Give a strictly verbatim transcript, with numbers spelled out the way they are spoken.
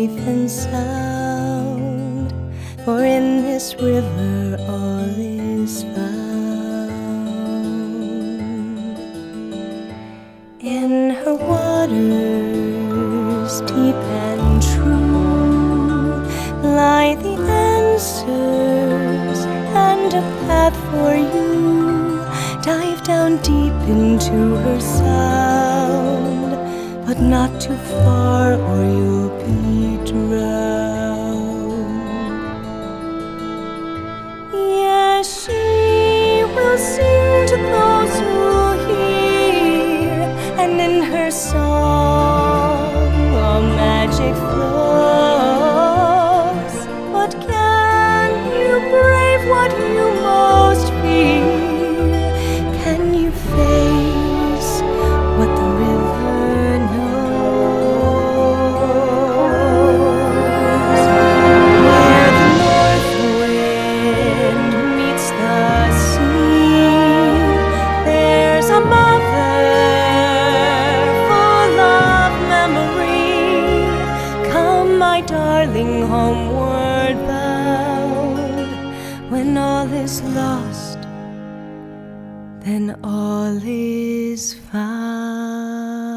safe and sound, for in this river all is found. In her waters deep and true lie the answers and a path for you. Dive down deep into her sound, but not too far or you'll be drowned. Yes, she will sing to those who hear, and in her song a magic flows. But can you brave what you most fear? Can you face what the river knows? Where the north wind meets the sea, there's a mother full of memory. Come, my darling, homeward bound. When all is lost, then all is found.